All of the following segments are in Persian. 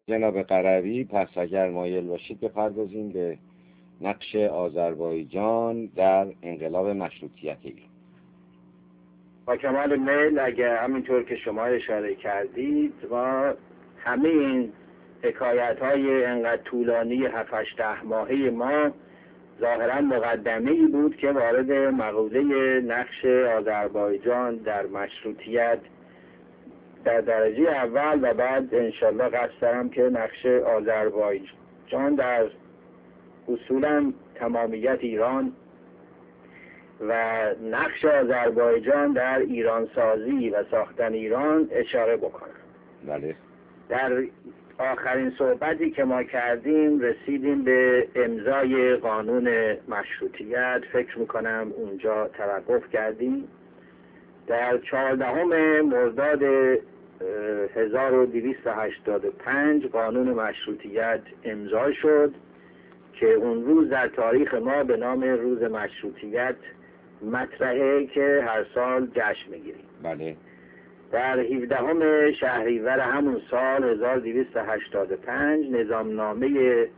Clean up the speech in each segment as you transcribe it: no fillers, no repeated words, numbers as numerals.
جناب قروی، پس اگر مایل باشید بپردازیم به نقش آذربایجان در انقلاب مشروطیت ایران. با کمال میل، اگر همینطور که شما اشاره کردید، ما همه این حکایت‌های انقدر طولانی 7-8 ماهه ما ظاهرا مقدمه‌ای بود که وارد مقوله نقش آذربایجان در مشروطیت در درجه اول و بعد انشالله قصد دارم که نقش آذربایجان در اصولا تمامیت ایران و نقش آذربایجان در ایران سازی و ساختن ایران اشاره بکنم. بله. در آخرین صحبتی که ما کردیم رسیدیم به امضای قانون مشروطیت. فکر میکنم اونجا توقف کردیم. در 14 مرداد 1285 قانون مشروطیت امضا شد که اون روز در تاریخ ما به نام روز مشروطیت مطرحه که هر سال جشن میگیریم. بله. در 17 شهریور همون سال 1285 نظامنامه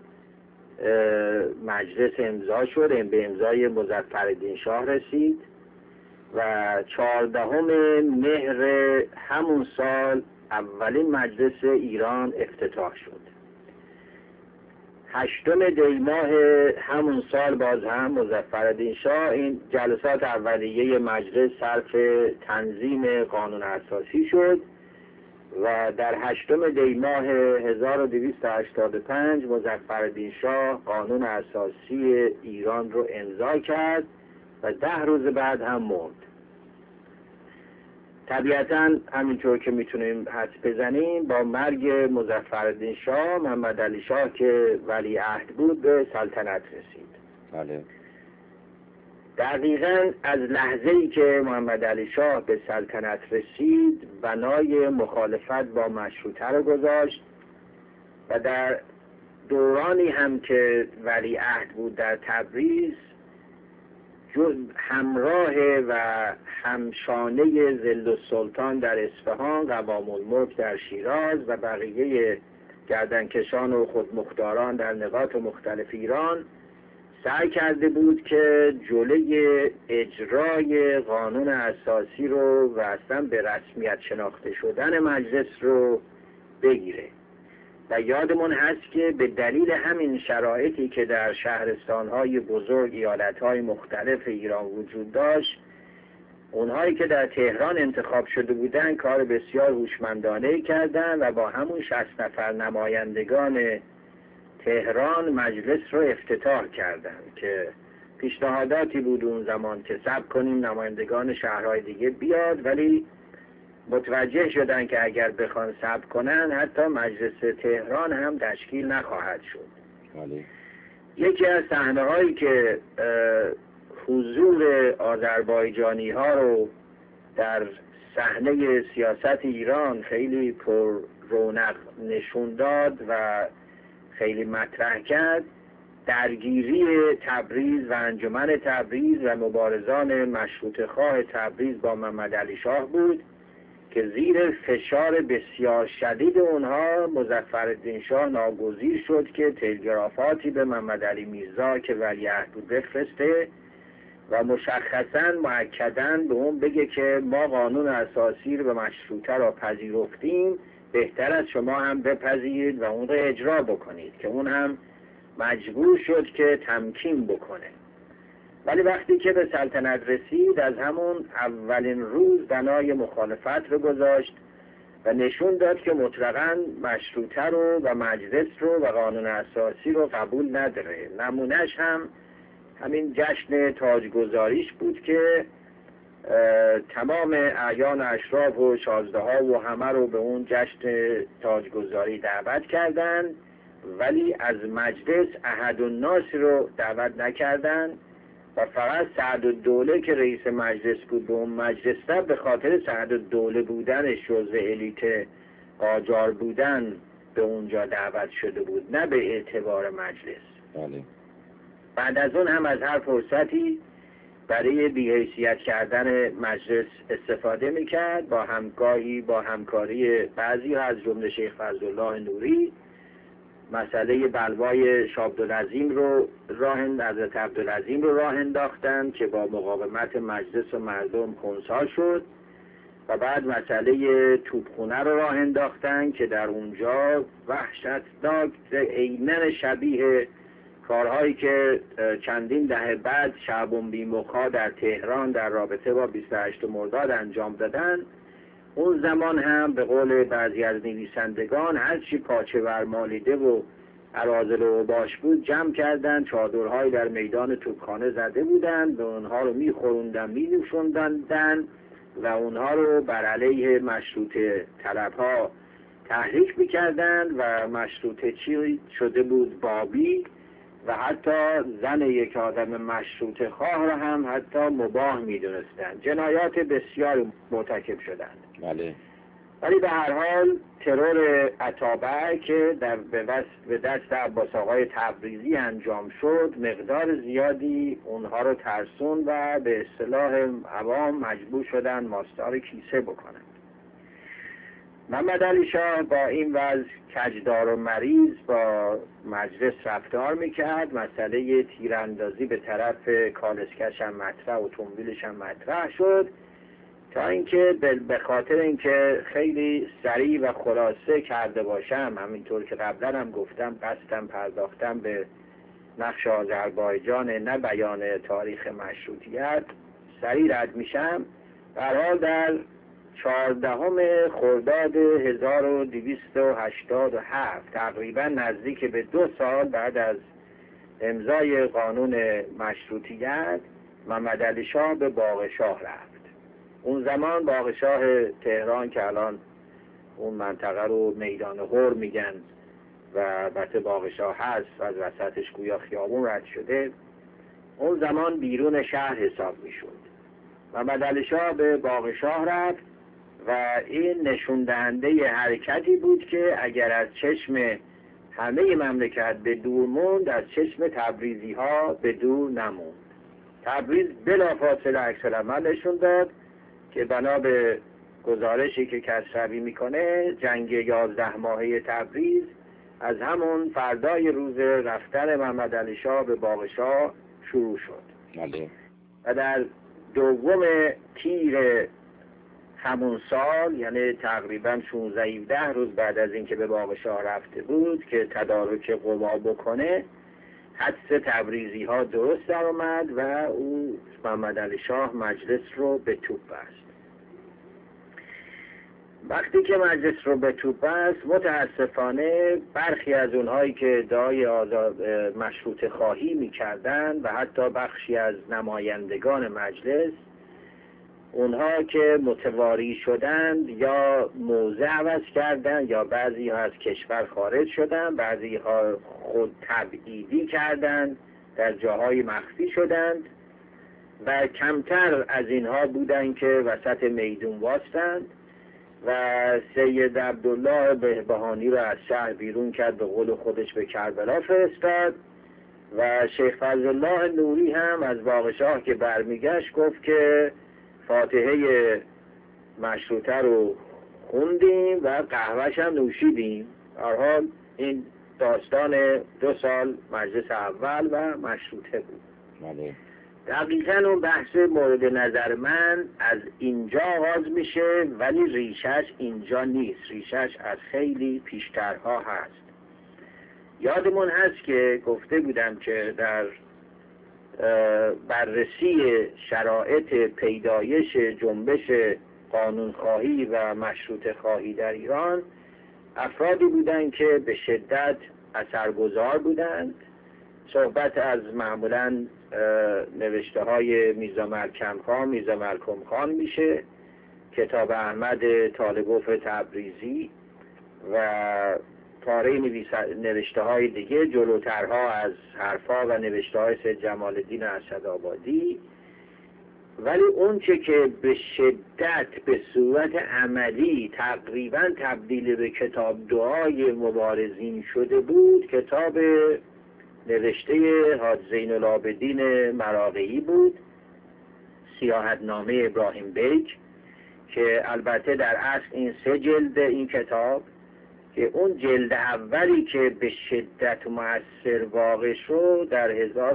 مجلس امضا شد، به امضای مظفرالدین شاه رسید و 14 مهر همون سال اولین مجلس ایران افتتاح شد. 8 دی ماه همون سال باز هم مظفرالدین شاه این جلسات اولیه مجلس صرف تنظیم قانون اساسی شد و در 8 دی ماه 1285 مظفرالدین شاه قانون اساسی ایران رو امضا کرد و 10 روز بعد هم مرد. طبیعتاً همینطور که میتونیم حدس بزنیم با مرگ مظفرالدین شاه محمد علی شاه که ولیعهد بود به سلطنت رسید. بله. دقیقاً از لحظه‌ای که محمد علی شاه به سلطنت رسید بنای مخالفت با مشروطه رو گذاشت و در دورانی هم که ولیعهد بود در تبریز همراه و همشانه ظل السلطان در اصفهان، قوام الملک در شیراز و بقیه گردنکشان و خودمختاران در نقاط مختلف ایران سعی کرده بود که جلوی اجرای قانون اساسی رو و اصلا به رسمیت شناخته شدن مجلس رو بگیره. و یادمون هست که به دلیل همین شرایطی که در شهرستان‌های بزرگ ایالت‌های مختلف ایران وجود داشت، اونهایی که در تهران انتخاب شده بودن کار بسیار هوشمندانه کردن و با همون 60 نفر نمایندگان تهران مجلس رو افتتاح کردند که پیشنهاداتی بود اون زمان که صبر کنیم نمایندگان شهرهای دیگه بیاد، ولی متوجه شدن که اگر بخوان صبر کنن حتی مجلس تهران هم تشکیل نخواهد شد. بله. یکی از صحنه‌هایی که حضور آذربایجانی ها رو در صحنه سیاست ایران خیلی پر رونق نشون داد و خیلی مطرح کرد، درگیری تبریز و انجمن تبریز و مبارزان مشروطه خواه تبریز با محمد علی شاه بود که زیر فشار بسیار شدید اونها مظفرالدین شاه ناگزیر شد که تلگرافاتی به محمد علی میرزا که ولیعهد بود بفرسته و مشخصاً مؤکداً به اون بگه که ما قانون اساسی رو به مشروطه را پذیرفتیم، بهتر از شما هم بپذیرید و اون رو اجرا بکنید، که اون هم مجبور شد که تمکین بکنه. ولی وقتی که به سلطنت رسید از همون اولین روز بنای مخالفت رو گذاشت و نشون داد که مطلقاً مشروطه رو و مجلس رو و قانون اساسی رو قبول نداره. نمونهش هم همین جشن تاجگذاریش بود که تمام اعیان اشراف و شازده ها و همه رو به اون جشن تاجگذاری دعوت کردن، ولی از مجلس احدالناس رو دعوت نکردن و فقط سعدالدوله که رئیس مجلس بود به اون مجلس رفت، به خاطر سعدالدوله بودنش جزو الیت قاجار بودن به اونجا دعوت شده بود، نه به اعتبار مجلس. بله. بعد از اون هم از هر فرصتی برای بی‌حیثیت کردن مجلس استفاده میکرد، با همکاری بعضی از جمله شیخ فضلالله نوری مسئله بلوای شاه عبدالعظیم رو حضرت عبدالعظیم رو راه انداختن که با مقاومت مجلس و مردم خنثی شد، و بعد مسئله توپخونه رو راه انداختن که در اونجا وحشتناک عیناً شبیه کارهایی که چندین دهه بعد شعبون بیمخا در تهران در رابطه با 28 مرداد انجام دادن. اون زمان هم به قول بعضی از نویسندگان هرچی پاچه ورمالیده و اراذل و باش بود جمع کردن، چادرهایی در میدان توپخانه زده بودن، به اونها رو میخوروندن مینوشوندن و اونها رو بر علیه مشروطه طلبها تحریک میکردن و مشروطه چی شده بود؟ بابی، و حتی زن یک آدم مشروطه خواه را هم حتی مباح میدونستن. جنایات بسیار مرتکب شدند. بله. ولی به هر حال ترور اتابک که به دست عباس آقای تبریزی انجام شد مقدار زیادی اونها رو ترسون و به اصطلاح عوام مجبور شدن ماستار کیسه بکنند. محمد علی شاه با این وضع کجدار و مریض با مجلس رفتار میکرد. مسئله تیراندازی به طرف کالسکش هم مطرح، اتومبیلش هم مطرح شد، تا اینکه به خاطر اینکه خیلی سریع و خلاصه کرده باشم، همینطور که قبلا هم گفتم قصدم پرداختم به نقش آذربایجان نه بیان تاریخ مشروطیت، سریع رد میشم. به هر حال در 14 خرداد 1287 تقریبا نزدیک به 2 سال بعد از امضای قانون مشروطیت، محمد علی شاه به باغ شاه رفت. اون زمان باغ شاه تهران که الان اون منطقه رو میدان هور میگن و البته باغ شاه هست و از وسطش گویا خیابون رد شده، اون زمان بیرون شهر حساب میشد. محمد علی شاه به باغ شاه رفت و این نشون دهنده حرکتی بود که اگر از چشم همه مملکت به دور موند، از چشم تبریزی ها به دور نموند. تبریز بلافاصله عکس العمل نشون داد که بنا به گزارشی که کسروی میکنه جنگ 11 ماهه تبریز از همون فردای روز رفتن محمد علی شاه به باغ شاه شروع شد. و در 2 تیر همون سال، یعنی تقریبا 16-17 روز بعد از اینکه به باغ شاه رفته بود که تدارک قوا بکنه، حدس تبریزی ها درست در اومد و او محمد علی شاه مجلس رو به توپ بست. وقتی که مجلس رو به توپ بست، متاسفانه برخی از اونهایی که ادعای مشروطه خواهی می‌کردند و حتی بخشی از نمایندگان مجلس، اونها که متواری شدند یا موضع عوض کردند یا بعضی ها از کشور خارج شدند، بعضی ها خود تبعیدی کردند، در جاهای مخفی شدند و کمتر از اینها بودند که وسط میدون واستند و سید عبدالله بهبهانی را از شهر بیرون کرد، به قول خودش به کربلا فرستاد و شیخ فضل الله نوری هم از باغ شاه که برمیگشت گفت که فاتحه مشروطه رو خوندیم و قهوه‌ش هم نوشیدیم. هر حال این داستان 2 سال مجلس اول و مشروطه بود. دقیقاً اون بحث مورد نظر من از اینجا آغاز میشه، ولی ریشش اینجا نیست، ریشش از خیلی پیشترها هست. یادمون هست که گفته بودم که در بررسی شرایط پیدایش جنبش قانونخواهی و مشروطه خواهی در ایران افرادی بودند که به شدت اثرگذار بودند. صحبت از معمولاً نوشته های میرزا ملکم خان میشه، کتاب احمد طالبوف تبریزی و پاره نوشته های دیگه جلوترها از حرفا و نوشته های سید جمال الدین اسدآبادی. ولی اون چه که به شدت به صورت عملی تقریبا تبدیل به کتاب دعای مبارزین شده بود، کتاب نوشته حاج زین العابدین مراغه‌ای بود، سیاحتنامه ابراهیم بیگ، که البته در اصل این 3 جلد این کتاب که اون جلد اولی که به شدت مؤثر واقع شد در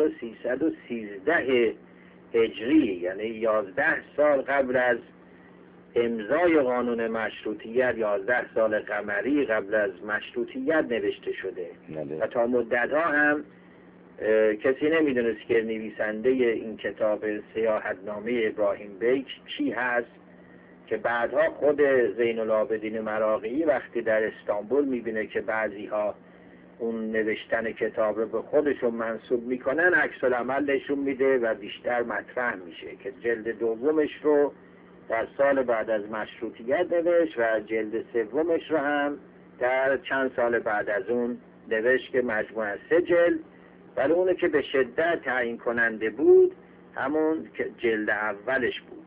1313 هجری، یعنی 11 سال قبل از امضای قانون مشروطیت، 11 سال قمری قبل از مشروطیت نوشته شده. و تا مدت‌ها هم کسی نمیدونست که نویسنده این کتاب سیاحتنامه ابراهیم بیک کی هست، که بعدها خود زین العابدین مراغی وقتی در استانبول میبینه که بعضی‌ها اون نوشتن کتاب رو به خودشون منسوب میکنن، عکس العمل نشون میده و بیشتر مطرح میشه که جلد دومش رو در سال بعد از مشروطیت نوشت و جلد سومش رو هم در چند سال بعد از اون نوشت که مجموعاً 3 جلد، ولی اونه که به شدت تعیین کننده بود همون جلد اولش بود.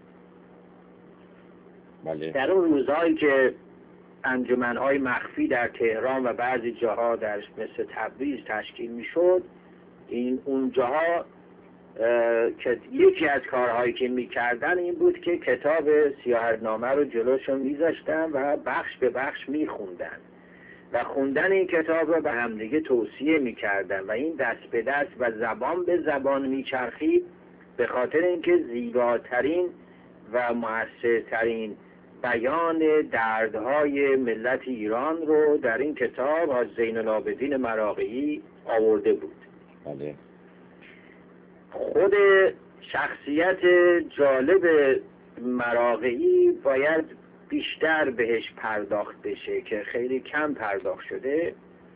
بله. در اون روزهایی که انجمن‌های مخفی در تهران و بعضی جاها در مثل تبریز تشکیل میشد، اون جاها که یکی از کارهایی که میکردن این بود که کتاب سیاحتنامه رو جلوشون میذاشتن و بخش به بخش میخوندن و خوندن این کتاب رو به همدیگه توصیه میکردن و این دست به دست و زبان به زبان میچرخید، به خاطر اینکه زیباترین و مؤثرترین بیان دردهای ملت ایران رو در این کتاب از زین العابدین مراغی آورده بود. بله. خود شخصیت جالب مراغی باید بیشتر بهش پرداخت بشه که خیلی کم پرداخت شده.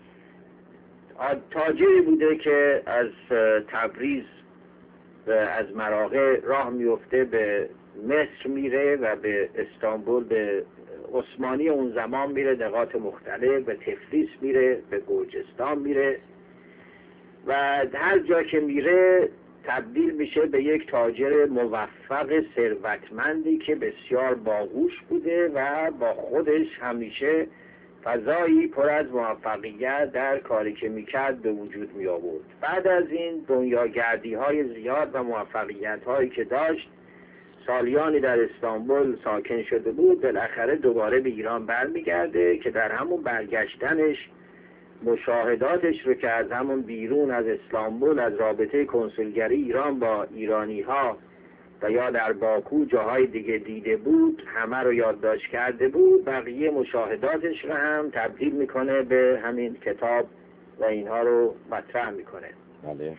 تاجری بوده که از تبریز از مراغه راه میفته به مصر میره و به استانبول، به عثمانی اون زمان میره، نقاط مختلف، به تفلیس میره، به گرجستان میره و هر جا که میره تبدیل میشه به یک تاجر موفق ثروتمندی که بسیار باهوش بوده و با خودش همیشه فضایی پر از موفقیت در کاری که میکرد به وجود می آورد. بعد از این دنیاگردی های زیاد و موفقیت هایی که داشت، سالیانی در استانبول ساکن شده بود، بالاخره دوباره به ایران برمیگرده که در همون برگشتنش مشاهداتش رو که از همون بیرون از استانبول، از رابطه کنسولگری ایران با ایرانی ها و یا در باکو جاهای دیگه دیده بود، همه رو یادداشت کرده بود. بقیه مشاهداتش رو هم تبدیل میکنه به همین کتاب و اینها رو مطرح میکنه. بله.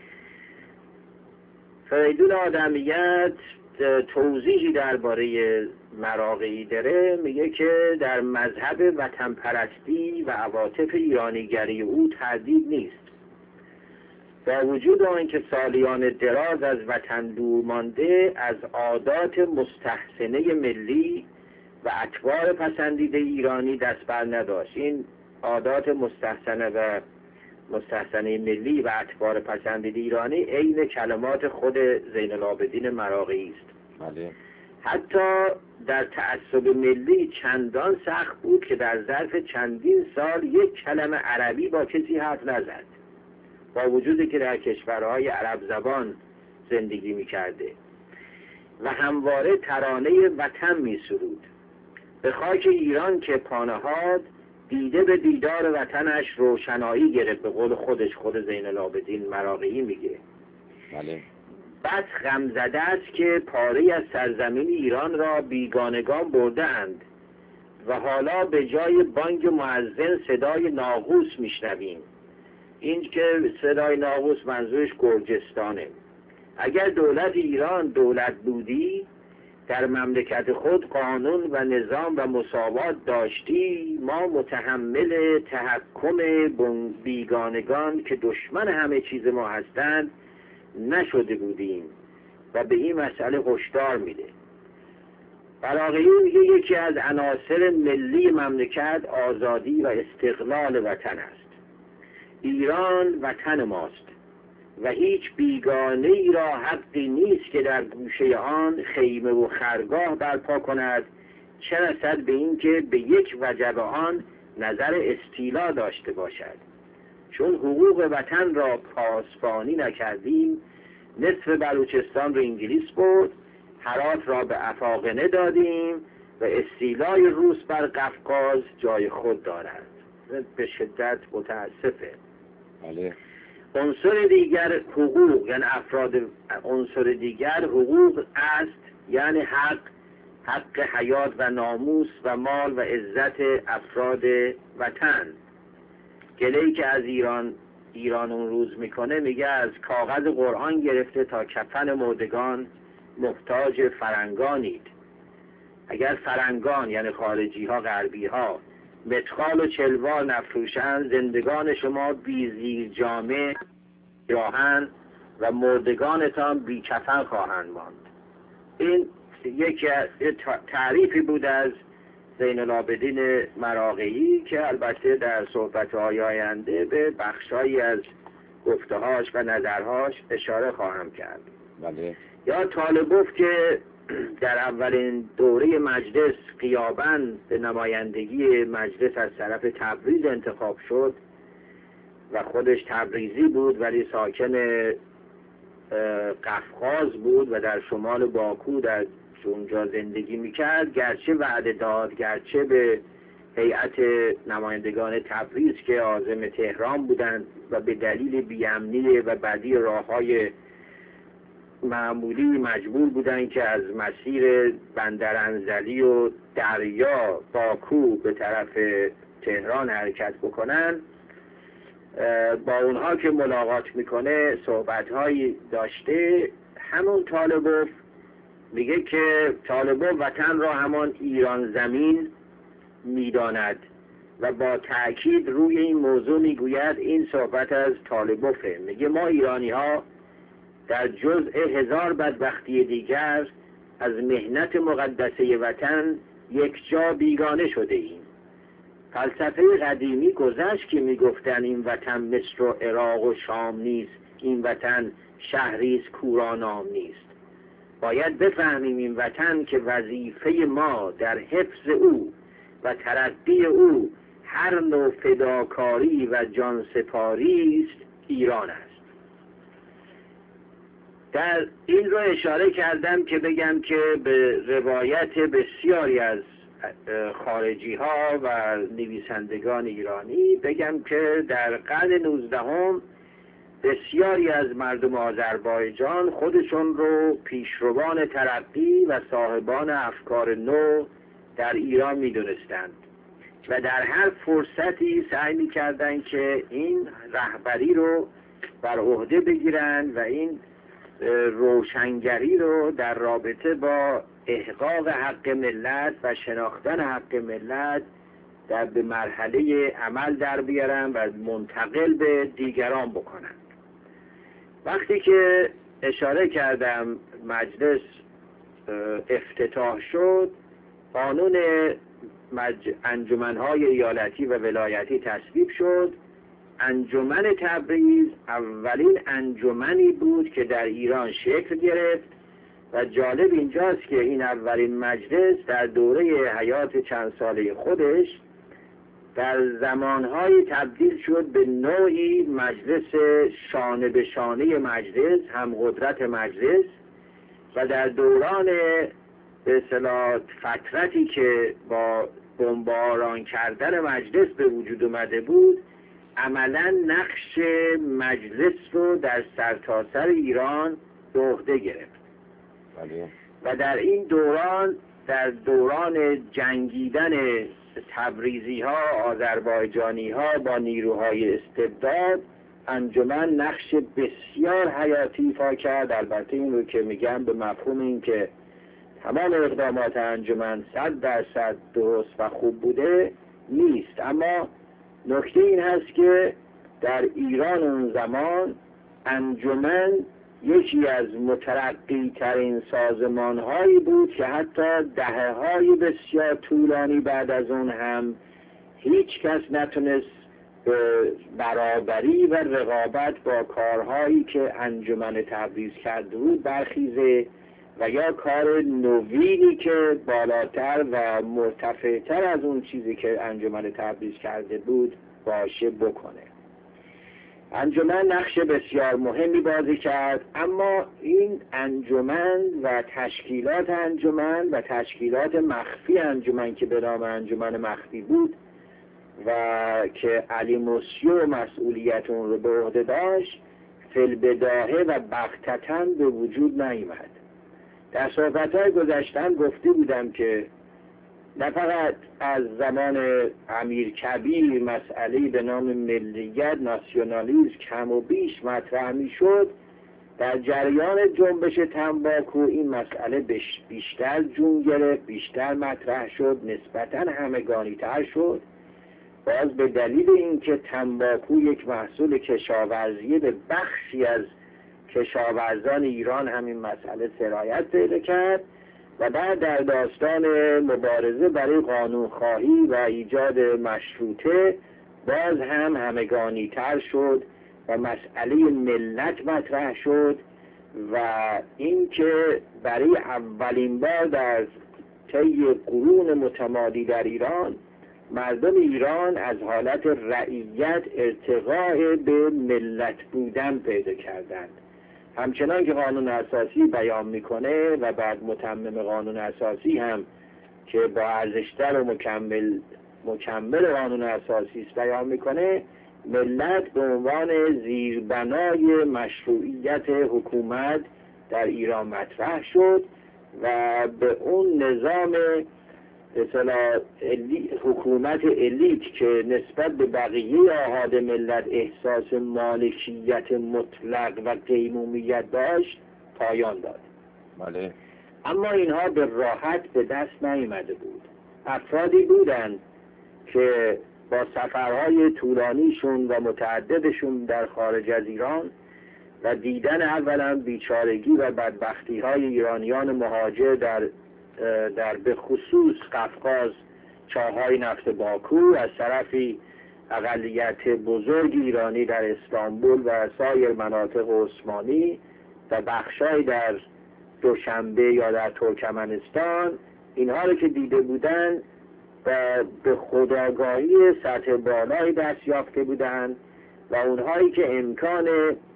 فریدون آدمیت توضیحی درباره مراغی داره، میگه که در مذهب وطن پرستی و عواطف ایرانیگری او تردید نیست. با وجود آنکه سالیان دراز از وطن دور مانده، از عادات مستحسنه ملی و اطوار پسندیده ایرانی دست بر نداشت. این عادات مستحسنه ملی و اطوار پسندیده ایرانی عین کلمات خود زین العابدین مراغی است. بله. حتی در تعصب ملی چندان سخت بود که در ظرف چندین سال یک کلمه عربی با کسی حرف نزد، با وجودی که در کشورهای عرب زبان زندگی می‌کرده و همواره ترانه وطن می‌سرود. به خاک ایران که پا نهاد، دیده به دیدار وطنش روشنایی گرفت، به قول خودش، خود زین العابدین مراغی میگه. بله. بس غم زده است که پاره از سرزمین ایران را بیگانگان برده اند و حالا به جای بانگ مؤذن صدای ناقوس میشنویم. این که صدای ناقوس منظورش گرجستانه. اگر دولت ایران دولت بودی، در مملکت خود قانون و نظام و مساوات داشتی، ما متحمل تحکم بیگانگان که دشمن همه چیز ما هستند نشده بودیم و به این مسئله هشدار میده. مراغی میگه یکی از عناصر ملی مملکت آزادی و استقلال وطن است. ایران وطن ماست و هیچ بیگانه ای را حقی نیست که در گوشه آن خیمه و خرگاه برپا کند، چه رسد به این که به یک وجب آن نظر استیلا داشته باشد. چون حقوق وطن را پاسبانی نکردیم، نصف بلوچستان را انگلیس برد، هرات را به افاقنه دادیم و استیلای روس بر قفقاز جای خود دارد. به شدت متاسفه. بله. عنصر دیگر حقوق، یعنی عنصر دیگر حقوق است، یعنی حق حیات و ناموس و مال و عزت افراد وطن. گله‌ای که از ایران اون روز میکنه، میگه از کاغذ قرآن گرفته تا کفن مردگان محتاج فرنگانید. اگر فرنگان یعنی خارجی ها، غربی ها متخال و چلوار نفروشند، زندگان شما بی زیر جامه راهن و مردگانتان بی کفن خواهند ماند. این یک تعریفی بود از زین العابدین مراغه‌ای که البته در صحبت‌های آینده به بخشایی از گفته‌هاش و نظرهاش اشاره خواهم کرد. بله. یا طالبوف که در اولین دوره مجلس غیاباً به نمایندگی مجلس از طرف تبریز انتخاب شد و خودش تبریزی بود ولی ساکن قفقاز بود و در شمال باکو در اونجا زندگی میکرد، گرچه وعده داد، گرچه به هیئت نمایندگان تبریز که عازم تهران بودند و به دلیل بی‌امنی و بدی راههای معمولی مجبور بودند که از مسیر بندر انزلی و دریا باکو به طرف تهران حرکت بکنن، با اونها که ملاقات میکنه صحبتهایی داشته. همون طالبوف میگه که طالبوف وطن را همان ایران زمین میداند و با تأکید روی این موضوع میگوید. این صحبت از طالبوفه. میگه ما ایرانی ها در جزء هزار بدبختی دیگر از مهنت مقدسه وطن یک جا بیگانه شده ایم. فلسفه قدیمی گذشت که میگفتن این وطن مصر و عراق و شام نیست، این وطن شهریست کورا نام نیست. باید بفهمیم این وطن که وظیفه ما در حفظ او و ترقی او هر نوع فداکاری و جانسپاری است ایران است. در این رو اشاره کردم که بگم که به روایت بسیاری از خارجی ها و نویسندگان ایرانی بگم که در قرن 19 بسیاری از مردم آذربایجان خودشون رو پیشروان ترقی و صاحبان افکار نو در ایران می‌دونستند و در هر فرصتی سعی می‌کردند که این رهبری رو بر عهده بگیرند و این روشنگری رو در رابطه با احقاق حق ملت و شناختن حق ملت در به مرحله عمل در بیارن و منتقل به دیگران بکنن. وقتی که اشاره کردم مجلس افتتاح شد، قانون انجمنهای ایالتی و ولایتی تصویب شد. انجمن تبریز اولین انجمنی بود که در ایران شکل گرفت و جالب اینجاست که این اولین مجلس در دوره حیات چند ساله خودش در زمانهای تبدیل شد به نوعی مجلس شانه به شانه مجلس، هم قدرت مجلس، و در دوران به اصطلاح فترتی که با بمباران کردن مجلس به وجود اومده بود، عملا نقش مجلس رو در سرتاسر ایران به عهده گرفت. و در این دوران، در دوران جنگیدن تبریزی ها، آذربایجانی ها با نیروهای استبداد، انجمن نقش بسیار حیاتی ایفا کرد. البته این رو که میگم به مفهوم این که تمام اقدامات انجمن 100% درست و خوب بوده نیست، اما نکته این هست که در ایران اون زمان انجمن یکی از مترقی ترین سازمان هایی بود که حتی دهه های بسیار طولانی بعد از اون هم هیچ کس نتونست برابری و رقابت با کارهایی که انجمن تبریز کرده بود برخیزه و یا کار نوینی که بالاتر و مرتفعتر از اون چیزی که انجمن تبریز کرده بود باشه بکنه. انجمن نقش بسیار مهمی بازی کرد، اما این انجمن و تشکیلات انجمن و تشکیلات مخفی انجمن که به نام انجمن مخفی بود و که علی موسیو مسئولیت اون رو به عهده داشت فی‌البداهه و بغتةً به وجود نیامد. در صحبت‌های گذشتن گفته بودم که نه فقط از زمان امیرکبیر مسئله به نام ملیت، ناسیونالیسم کم و بیش مطرح می‌شد، در جریان جنبش تنباکو این مسئله بیشتر جون گرفت، بیشتر مطرح شد، نسبتاً همگانی‌تر شد. باز به دلیل اینکه تنباکو یک محصول کشاورزی، به بخشی از کشاورزان ایران همین مسئله سرایت پیدا کرد و بعد در داستان مبارزه برای قانونخواهی و ایجاد مشروطه باز هم همگانی‌تر شد و مسئله ملت مطرح شد و اینکه برای اولین بار در طی قرون متمادی در ایران مردم ایران از حالت رعیت ارتقاء به ملت بودن پیدا کردند. همچنان که قانون اساسی بیان میکنه و بعد متمم قانون اساسی هم که با ارزش‌تر و مکمل قانون اساسی است بیان میکنه، ملت به عنوان زیربنای مشروعیت حکومت در ایران مطرح شد و به اون نظام مثلا حکومت الیت که نسبت به بقیه احاد ملت احساس مالکیت مطلق و قیمومیت داشت پایان داد. بله. اما اینها به راحت به دست نیامده بود. افرادی بودند که با سفرهای طولانیشون و متعددشون در خارج از ایران و دیدن اولا بیچارگی و بدبختی های ایرانیان مهاجر در به خصوص قفقاز، چاهای نفت باکو، از طرفی اقلیت بزرگ ایرانی در استانبول و سایر مناطق عثمانی و بخشای در دوشنبه یا در ترکمنستان، اینها رو که دیده بودن و به خودآگاهی سطح بالایی دست یافته بودند و اونهایی که امکان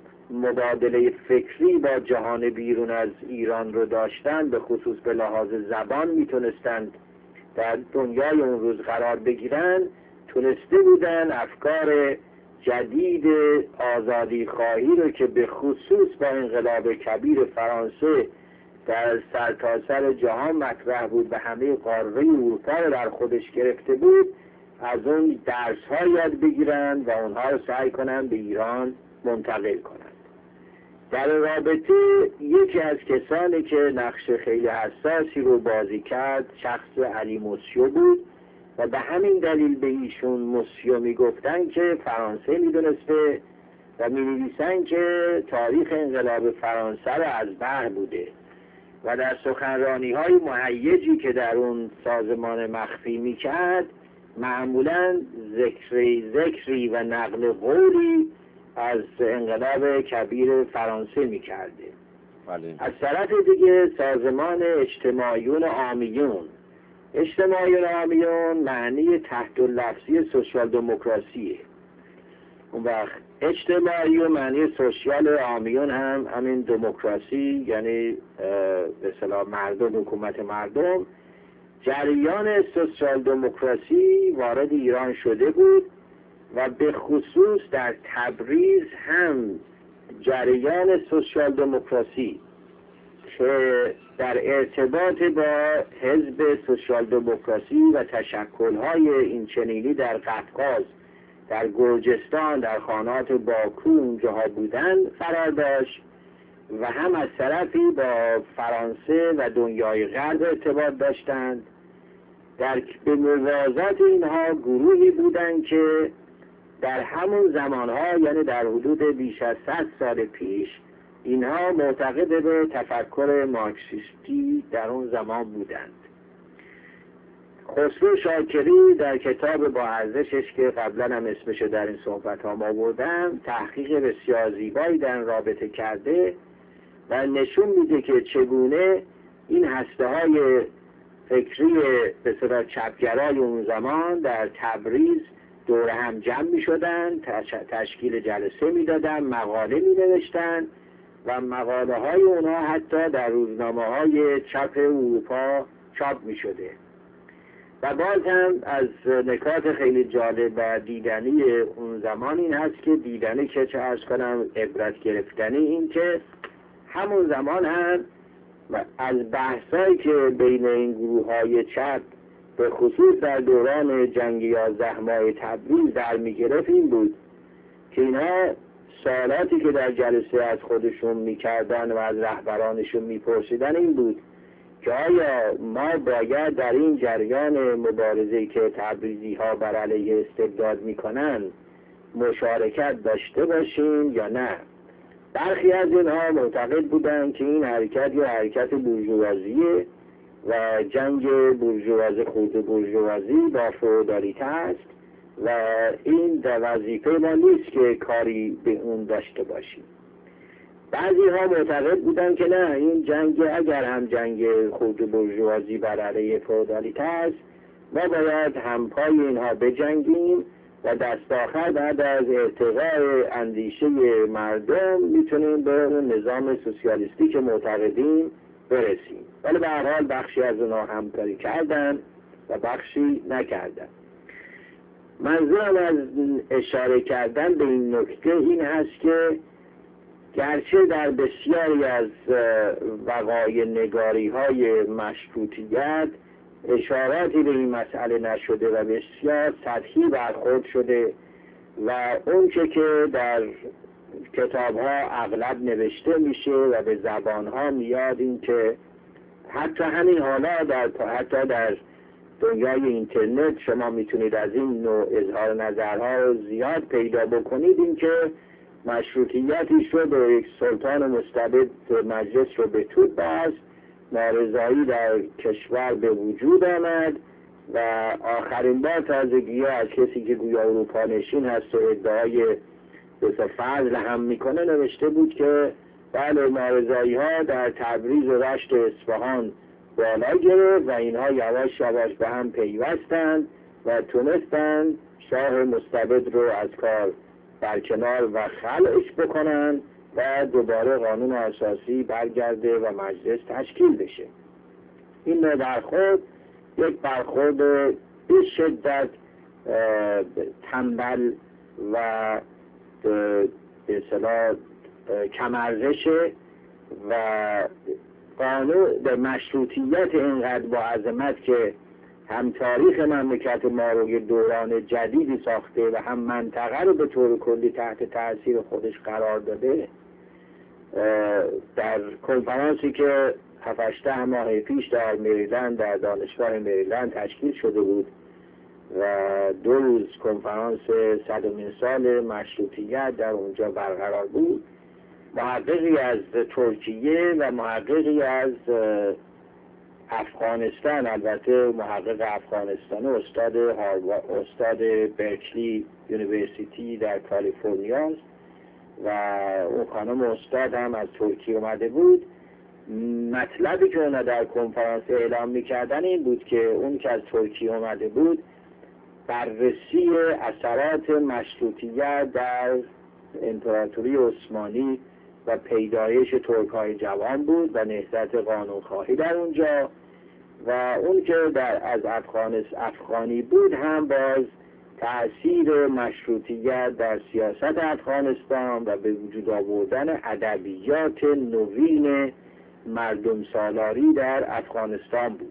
مبادله فکری با جهان بیرون از ایران رو داشتند، به خصوص به لحاظ زبان میتونستند در دنیای اون روز قرار بگیرن، تونسته بودن افکار جدید آزادی خواهی رو که به خصوص با انقلاب کبیر فرانسه در سرتاسر جهان مطرح بود و همه قاره اروپا رو در خودش گرفته بود، از اون درس ها یاد بگیرن و اونها رو سعی کنن به ایران منتقل کنن. در رابطه یکی از کسانی که نقش خیلی حساسی رو بازی کرد شخص علی موسیو بود و به همین دلیل به ایشون موسیو میگفتن که فرانسه میدونسته و مینویسن که تاریخ انقلاب فرانسه رو از بحر بوده و در سخنرانی های مهیجی که در اون سازمان مخفی میکرد معمولا ذکری و نقل قولی از انقلاب کبیر فرانسه میکرده. بله. از طرف دیگه سازمان اجتماعیون عامیون معنی تحت اللفظی سوسیال دموکراسیه. اون وقت اجتماعی و معنی سوسیال عامیون هم همین دموکراسی، یعنی به اصطلاح مردم، حکومت مردم. جریان سوسیال دموکراسی وارد ایران شده بود و به خصوص در تبریز هم جریان سوسیال دموکراسی که در ارتباط با حزب سوسیال دموکراسی و تشکل‌های این چنینی در قفقاز، در گرجستان، در خانات باکو اونجاها بودن قرار داشت و هم از طرفی با فرانسه و دنیای غرب ارتباط داشتند. به موازات اینها گروهی بودند که در همون زمانها، یعنی در حدود بیش از 100 سال پیش، اینها معتقد به تفکر مارکسیستی در اون زمان بودند. خسرو شاکری در کتاب با ارزشش که قبلا هم اسمش در این صحبت ها آوردم تحقیق بسیار زیبایی در رابطه کرده و نشون میده که چگونه این هسته های فکری به صورت چپگرای اون زمان در تبریز دور هم جمع می شدن، تشکیل جلسه می دادن، مقاله می نوشتن و مقاله های اونها حتی در روزنامه های چپ اروپا چاپ می شده. و باز هم از نکات خیلی جالب و دیدنی اون زمان این هست که دیدنی که چه عرض کنم عبرت گرفتنی، این که همون زمان هم از بحثایی که بین این گروه های چپ به خصوص در دوران جنگ 11 ماه تبریز در می گرفت این بود که اینها سوالاتی که در جلسه از خودشون می کردن و از رهبرانشون می پرسیدن این بود که آیا ما باید در این جریان مبارزه‌ای که تبریزی ها بر علیه استبداد می کنن مشارکت داشته باشیم یا نه. برخی از اینها معتقد بودند که این حرکت یا حرکت بورژوازیه و جنگ بورژواز خود بورژوازی با فئودالیته است و این در وظیفه ما نیست که کاری به اون داشته باشیم. بعضی ها معتقد بودند که نه، این جنگ اگر هم جنگ خود بورژوازی بر علیه فئودالیته است، ما باید همپای اینها بجنگیم و دست آخر بعد از ارتقاء اندیشه مردم میتونیم به اون نظام سوسیالیستی که معتقدیم برسیم. ولی به هر حال بخشی از اونها همکاری کردن و بخشی نکردن. منظورم از اشاره کردن به این نکته این هست که گرچه در بسیاری از وقایع نگاری های مشروطیت اشاراتی به این مسئله نشده و بسیار سطحی برخورد شده و اون که در کتاب ها اغلب نوشته میشه و به زبان ها میاد، این که حتی همین حالا حتی در دنیای اینترنت شما میتونید از این نوع اظهار نظرها رو زیاد پیدا بکنید، این که مشروطیتی شد و یک سلطان مستبد مجلس رو به توپ بست، نارضایی در کشور به وجود آمد و آخرین بار تازگی از کسی که گویا اروپا نشین هست و ادعای بسیار فضل هم میکنه نوشته بود که بله، نارضایی ها در تبریز و رشت و اصفهان بالا گرفت و اینها یواش یواش به هم پیوستند و تونستند شاه مستبد رو از کار برکنار و خلعش بکنن و دوباره قانون اساسی برگرده و مجلس تشکیل بشه. این نوع برخورد یک برخورد به شدت تنبل و به اصطلاح کم‌ارزشه و قانون به مشروطیت اینقدر با عظمت که هم تاریخ مملکت ما رو یه دوران جدیدی ساخته و هم منطقه رو به طور کلی تحت تاثیر خودش قرار داده. در کنفرانسی که 7-8 ماه پیش در مریلند در دانشگاه مریلند تشکیل شده بود و 2 روز کنفرانس 100مین سال مشروطیت در اونجا برقرار بود، محققی از ترکیه و محققی از افغانستان، البته محقق افغانستان استاد برکلی یونیورسیتی در کالیفرنیا و اون خانم استاد هم از ترکیه اومده بود. مطلبی که اونا در کنفرانس اعلام میکردن این بود که اون که از ترکیه اومده بود بررسی اثرات مشروطیت در امپراتوری عثمانی و پیدایش ترک‌های جوان بود و نهضت قانونخواهی در اونجا، و اون که از افغانی بود هم باز تأثیر مشروطیت در سیاست افغانستان و به وجود آوردن ادبیات نوین مردم سالاری در افغانستان بود.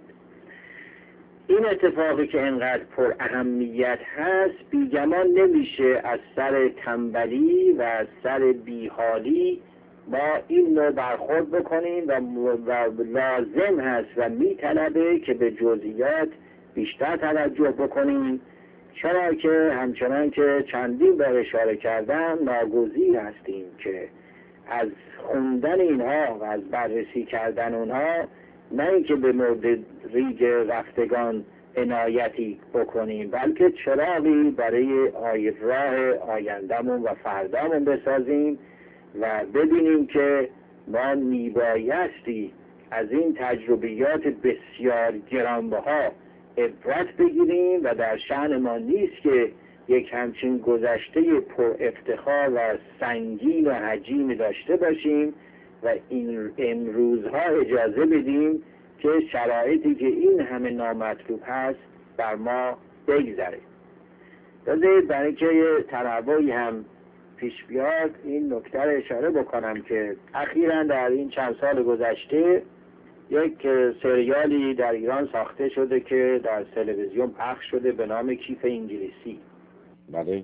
این اتفاقی که اینقدر پر اهمیت هست بیگمان نمیشه از سر تنبلی و از سر بیحالی ما این نوع برخورد بکنیم و لازم هست و میطلبه که به جزئیات بیشتر توجه بکنیم، چرا که همچنان که چندین بار اشاره کردم ناگزیر هستیم که از خوندن اینها و از بررسی کردن اونها نه اینکه به مورد ریگ رفتگان عنایتی بکنیم، بلکه چراغی برای راه آیندهمون و فردامون بسازیم و ببینیم که ما میبایستی از این تجربیات بسیار گرانبها عبرت بگیریم و در شأن ما نیست که یک همچین گذشته پر افتخار و سنگین و حجیم داشته باشیم و این امروزها اجازه بدیم که شرایطی که این همه نامطلوب هست بر ما بگذره. بذارید برای اینکه یه تنوعی هم پیش بیاد این نکته رو اشاره بکنم که اخیراً در این چند سال گذشته یک سریالی در ایران ساخته شده که در تلویزیون پخش شده به نام کیف انگلیسی. بله.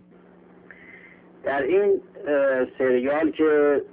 در این سریال که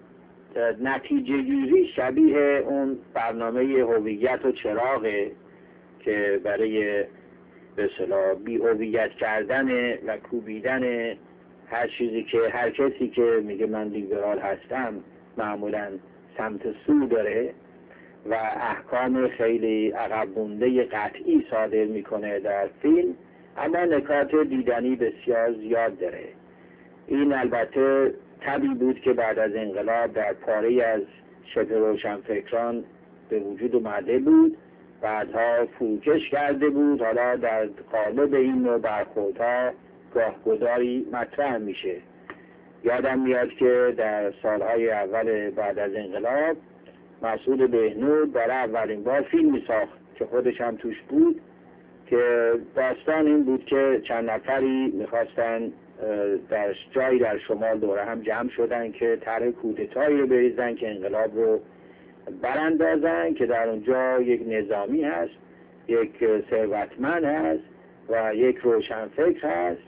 نتیجه گیری شبیه اون برنامه هویت و چراغه که برای به اصطلاح بی هویت کردن و کوبیدن هر چیزی که هر کسی که میگه من لیبرال هستم معمولا سمت سو داره و احکام خیلی عقب مونده قطعی صادر میکنه در فیلم، اما نکات دیدنی بسیار زیاد داره. این البته طبعی بود که بعد از انقلاب در پاره از شبه روشنفکران به وجود اومده بود، بعدها فروکش کرده بود، حالا در قالب این نوع برخوردها گاهگداری مطرح میشه. یادم میاد که در سالهای اول بعد از انقلاب مسعود بهنود برای اولین بار فیلمی ساخت که خودش هم توش بود، که داستان این بود که چند نفری میخواستن در جایی در شمال دوره هم جمع شدن که طرح کودتایی رو بریزن که انقلاب رو براندازن، که در اونجا یک نظامی هست، یک ثروتمند هست و یک روشنفکر هست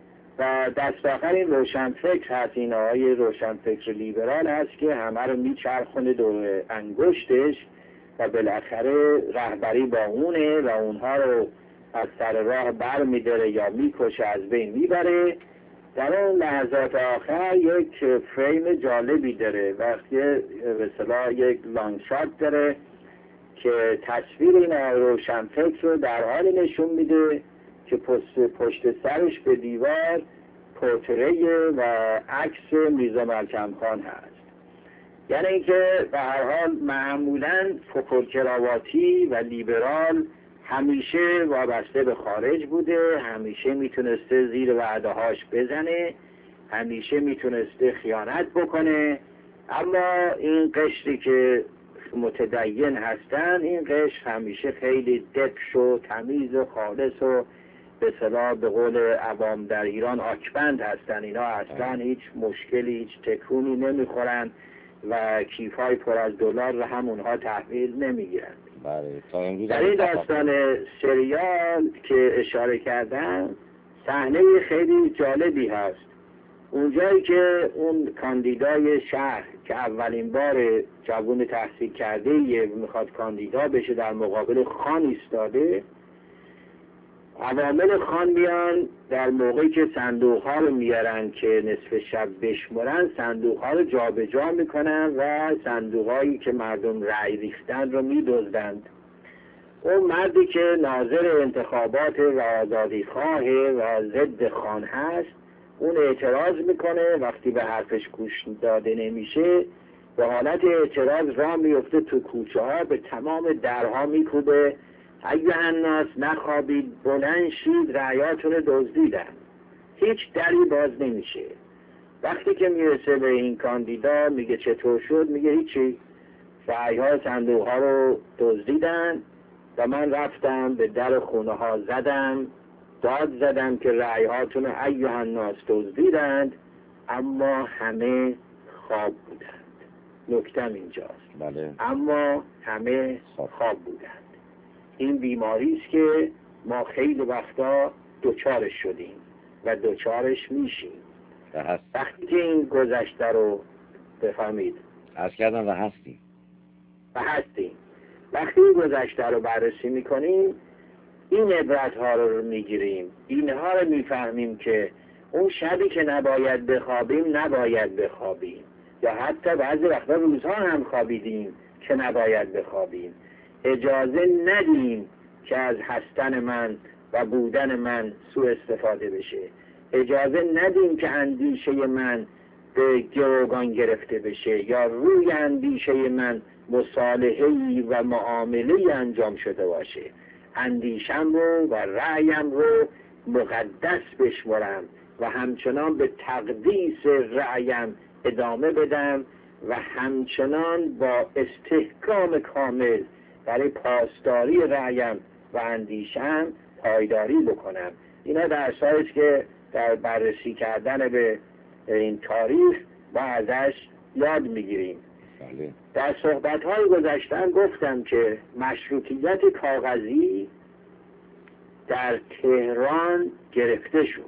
و دست آخر این روشنفکر هست، این آقای روشنفکر لیبرال هست که همه رو میچرخونه دور انگشتش و بالاخره رهبری با اونه و اونها رو از سر راه بر میداره یا میکشه، از بین میبره. در اون لحظات آخر یک فریم جالبی داره، وقتی به اصطلاح یک لانگ شات داره که تصویر این روشنفکر رو در حال نشون میده که پشت سرش به دیوار پورتری و عکس میرزا ملکم خان هست. یعنی اینکه به هر حال معمولاً فوک‌الکراواتی و لیبرال همیشه وابسته به خارج بوده، همیشه میتونسته زیر وعده‌هاش بزنه، همیشه میتونسته خیانت بکنه، اما این قشری که متدین هستن این قشر همیشه خیلی دبش و تمیز و خالص و به اصطلاح به قول عوام در ایران آکبند هستن. اینا اصلا هیچ مشکلی هیچ تکونی نمیخورن و کیفای پر از دلار رو هم اونها تحویل نمیگیرن. در این داستان سریال که اشاره کردم صحنه خیلی جالبی هست. اونجایی که اون کاندیدای شهر که اولین بار جوان تحصیل کرده میخواد کاندیدا بشه در مقابل خان ایستاده، عوامل خان میان در موقعی که صندوق ها رو میارن که نصف شب بشمرن، صندوق ها رو جا به جا میکنن و صندوق هایی که مردم رأی ریختن رو میدزدند. اون مردی که ناظر انتخابات و آزادی خواه و ضد خان هست اون اعتراض میکنه، وقتی به حرفش گوش داده نمیشه به حالت اعتراض راه میفته تو کوچه ها، به تمام درها میکوبه ایها الناس نخوابید، بلند شید، رعیاتون رو دزدیدن. هیچ دری باز نمیشه. وقتی که میرسه به این کاندیدا میگه چطور شد، میگه هیچی، رعیها صندوق ها رو دزدیدن و من رفتم به در خونه ها زدم، داد زدم که رعیهاتون رو ایها الناس دزدیدند، اما همه خواب بودند. نکتم اینجاست. بله. اما همه خواب بودند. این بیماری است که ما خیلی وقتا دوچارش شدیم و دوچارش میشیم. وقتی که این گذشته رو بفهمید عرض کردم و هستیم وقتی این گذشته رو بررسی میکنیم این عبرت ها رو میگیریم، اینها رو میفهمیم که اون شبی که نباید بخوابیم یا حتی بعضی وقتا روزها هم خوابیدیم که نباید بخوابیم. اجازه ندیم که از هستن من و بودن من سوء استفاده بشه. اجازه ندیم که اندیشه من به گروگان گرفته بشه یا روی اندیشه من مصالحه‌ای و معامله‌ای انجام شده باشه. اندیشم رو و رأیم رو مقدس بشمرم و همچنان به تقدیس رأیم ادامه بدم و همچنان با استحکام کامل برای پاسداری رأیم و اندیشم پایداری بکنم. اینا درسایی است که در بررسی کردن به این تاریخ با ازش یاد میگیریم. بله. در صحبت‌های گذشتن گفتم که مشروطیت کاغذی در تهران گرفته شد،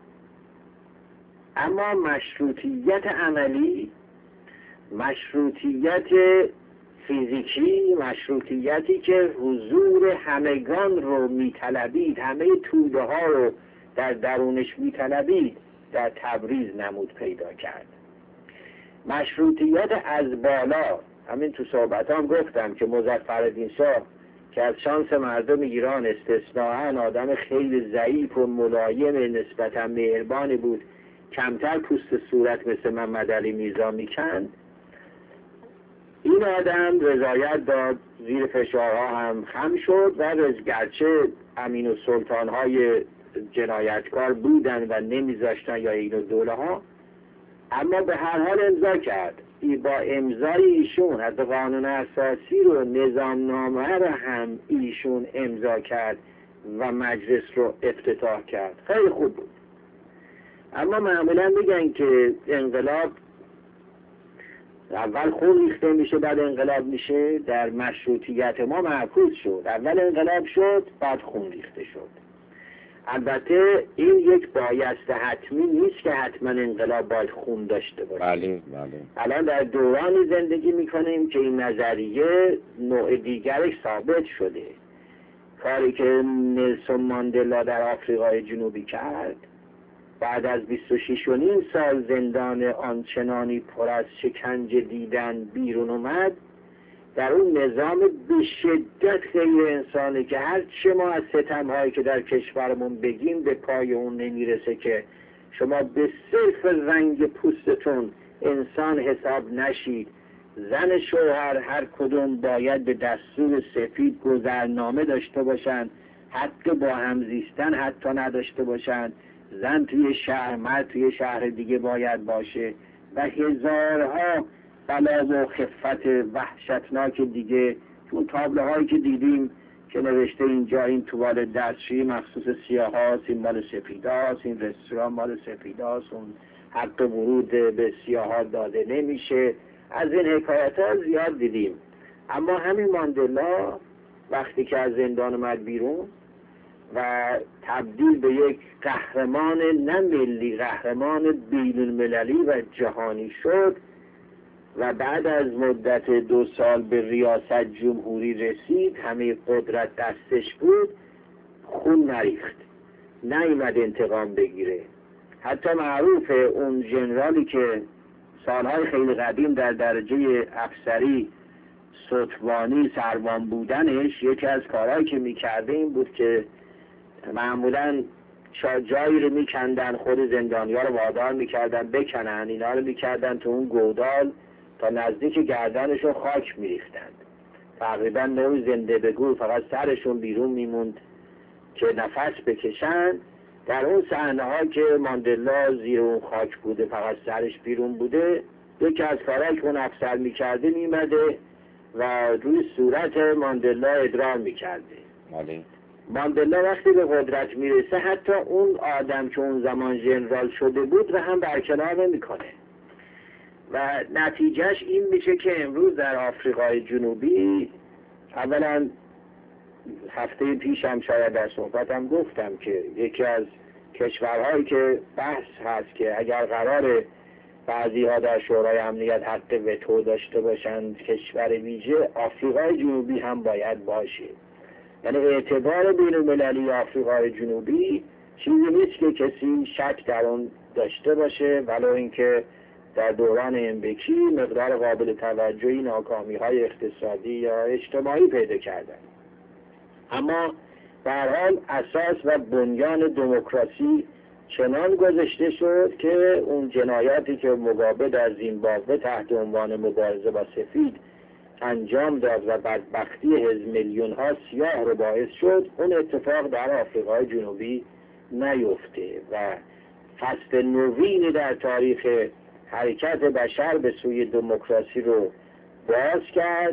اما مشروطیت عملی، مشروطیت فیزیکی، مشروطیتی که حضور همگان رو میطلبید، همه توده ها رو در درونش میطلبید، در تبریز نمود پیدا کرد. مشروطیت از بالا، همین تو صحبتام گفتم که مظفرالدین شاه که از شانس مردم ایران استثناءً آدم خیلی ضعیف و ملایم نسبتاً مهربانی بود، کمتر پوست صورت مثل محمد علی میرزا میکند، این آدم رضایت داد، زیر فشارها هم خم شد و گرچه امین و سلطان های جنایتکار بودن و نمیذاشتن یا این دوله ها، اما به هر حال امضا کرد. با امضای ایشون حتی قانون اساسی رو، نظامنامه رو هم ایشون امضا کرد و مجلس رو افتتاح کرد. خیلی خوب بود. اما معمولا میگن که انقلاب اول خون ریخته میشه بعد انقلاب میشه. در مشروطیت ما معکوس شد، اول انقلاب شد بعد خون ریخته شد. البته این یک بایسته حتمی نیست که حتما انقلاب باید خون داشته باشه. بله بله. الان در دورانی زندگی میکنیم که این نظریه نوع دیگرش ثابت شده. کاری که نلسون ماندلا در آفریقای جنوبی کرد، بعد از 26.5 سال زندان آنچنانی پر از شکنجه دیدن بیرون اومد، در اون نظام به شدت غیر انسانی که هر چه ما از ستم‌هایی که در کشورمون بگیم به پای اون نمیرسه که شما به صرف رنگ پوستتون انسان حساب نشید. زن شوهر هر کدوم باید به دستور سفید گذرنامه داشته باشند، حتی با هم زیستن حتی نداشته باشند. زن توی شهر، مرد توی شهر دیگه باید باشه و هزارها بلا و خفت وحشتناک دیگه. چون تابلوهایی که دیدیم که نوشته اینجا این توال دستشویی مخصوص سیاهاست، این مال سفیداست، این رستوران مال سفیداست، اون حق ورود به سیاها داده نمیشه، از این حکایت ها زیاد دیدیم. اما همین ماندلا وقتی که از زندان اومد بیرون و تبدیل به یک قهرمان نه ملی، قهرمان بین المللی و جهانی شد و بعد از مدت 2 سال به ریاست جمهوری رسید، همه قدرت دستش بود، خون نریخت، نیامد انتقام بگیره. حتی معروف اون ژنرالی که سالهای خیلی قدیم در درجه افسری ستوانی سروان بودنش، یکی از کارهایی که میکرده این بود که معمولاً جایی رو میکندن، خود زندانیا رو وادار میکردن بکنن، اینا رو میکردن تو اون گودال تا نزدیک گردنشون خاک میریختند. تقریبا نوع زنده بگو فقط سرشون بیرون میموند که نفس بکشن. در اون صحنه ها که ماندلا زیر اون خاک بوده، فقط سرش بیرون بوده، یکی از کارهایی که اون افسر میکرده میمده و روی صورت ماندلا ادرار میکرده. ماندلا وقتی به قدرت میرسه حتی اون آدم که اون زمان ژنرال شده بود و هم برکنار نمیکنه و نتیجهش این میشه که امروز در آفریقای جنوبی، اولا هفته پیشم شاید در صحبتم گفتم که یکی از کشورهایی که بحث هست که اگر قرار بعضی ها در شورای امنیت حق وتو داشته باشند، کشور ویژه آفریقای جنوبی هم باید باشه. یعنی اعتبار بین المللی آفریقای جنوبی چیزی نیست که کسی شک در اون داشته باشه، ولو اینکه در دوران امبکی مقدار قابل توجهی ناکامی‌های اقتصادی یا اجتماعی پیدا کردن. اما به هر حال اساس و بنیان دموکراسی چنان گذاشته شد که اون جنایاتی که موگابه در زیمبابوه تحت عنوان مبارزه با سفید انجام داد و بدبختی میلیون ها سیاه رو باعث شد، اون اتفاق در آفریقای جنوبی نیفته و فصل نوینی در تاریخ حرکت بشر به سوی دموکراسی رو باز کرد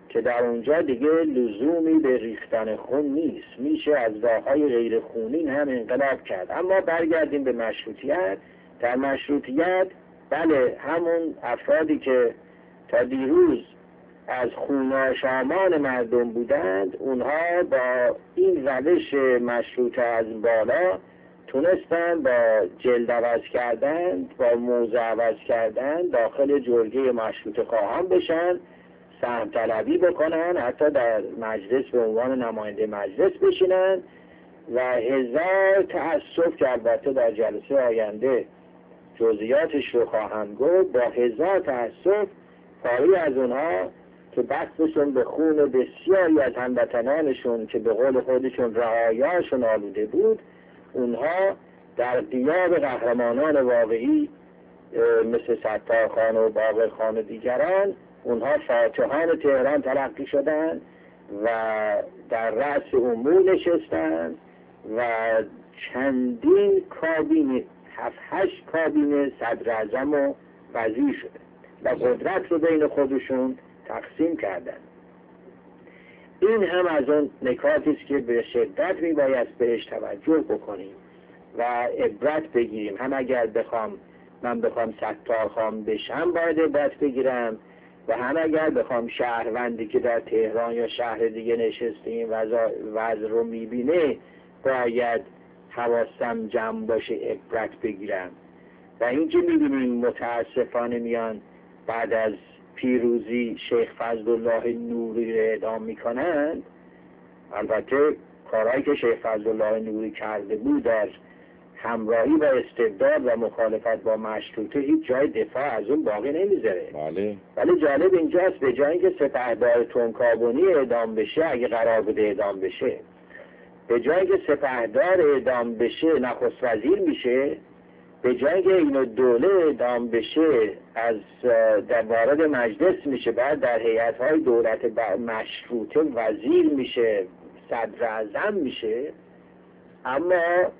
که در اونجا دیگه لزومی به ریختن خون نیست، میشه از راههای غیر خونین هم انقلاب کرد. اما برگردیم به مشروطیت. در مشروطیت بله، همون افرادی که تا دیروز از خوناشامان مردم بودند، اونها با این روش مشروطه از بالا تونستن با جلد عوض کردن، با موضع عوض کردن داخل جرگه مشروطه خواهان بشن، سهم طلبی بکنن، حتی در مجلس به عنوان نماینده مجلس بشینن و هزار تأسف که البته در جلسه آینده جزئیاتش رو خواهم گفت، با هزار تأسف پاری از اونها که بستشون به خون بسیاری از هموطنانشون که به قول خودشون رعایاشون آلوده بود، اونها در غیاب قهرمانان واقعی مثل ستارخان و باقرخان و دیگران، اونها فاتحان تهران تلقی شدند و در رأس امور نشستند و چندین کابینه، 7-8 کابینه صدر اعظم و وزیر شده و قدرت رو بین خودشون تقسیم کردند. این هم از اون نکاتی است که به شدت میباید بهش توجه بکنیم و عبرت بگیریم. هم اگر من بخوام ستارخان بشم باید عبرت بگیرم و هم اگر بخوام شهروندی که در تهران یا شهر دیگه نشسته این وضع رو میبینه باید حواسم جمع باشه عبرت بگیرم. و اینکه میبینیم متاسفانه میان بعد از پیروزی شیخ فضلالله نوری رو اعدام میکنند. البته کارهایی که شیخ فضلالله نوری کرده بود در همراهی و استبداد و مخالفت با مشروطه هیچ جای دفاع از اون باقی نمیذاره. ولی جالب اینجاست به جای اینکه سپهدار تنکابونی اعدام بشه، اگه قرار بوده اعدام بشه، به جای که سپهدار اعدام بشه نخست وزیر میشه، به جای که اینو دوله اعدام بشه از در وارد مجلس میشه، بعد در هیئت‌های دولت مشروطه وزیر میشه، صدر اعظم میشه. اما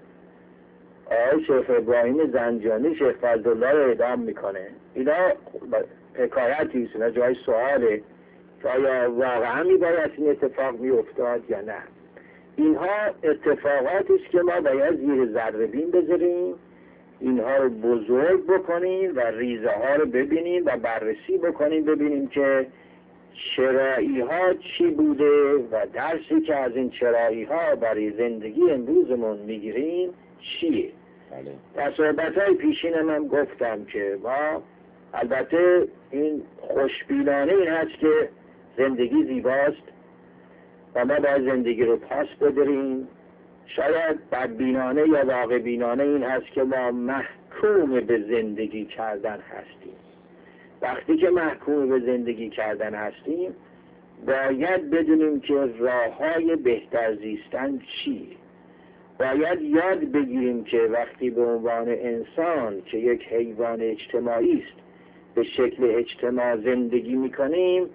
آقای شیخ ابراهیم زنجانی شیخ فضلالله رو اعدام میکنه. اینا حکایتی است، اینا جای سواله که آیا واقعا میباید این اتفاق میافتاد یا نه. اینها اتفاقاتی است که ما باید زیر ذره بین بذاریم، اینها رو بزرگ بکنیم و ریزه ها رو ببینیم و بررسی بکنیم، ببینیم که چرایی ها چی بوده و درسی که از این چرایی ها برای زندگی امروزمون میگیریم چیه. در صحبت های پیشین من گفتم که ما البته این خوشبینانه این هست که زندگی زیباست و ما باید زندگی رو پاس بداریم. شاید بدبینانه یا واقع بینانه این هست که ما محکوم به زندگی کردن هستیم. وقتی که محکوم به زندگی کردن هستیم باید بدونیم که راه‌های بهتر زیستن چیه. باید یاد بگیریم که وقتی به عنوان انسان که یک حیوان اجتماعی است به شکل اجتماع زندگی میکنیم،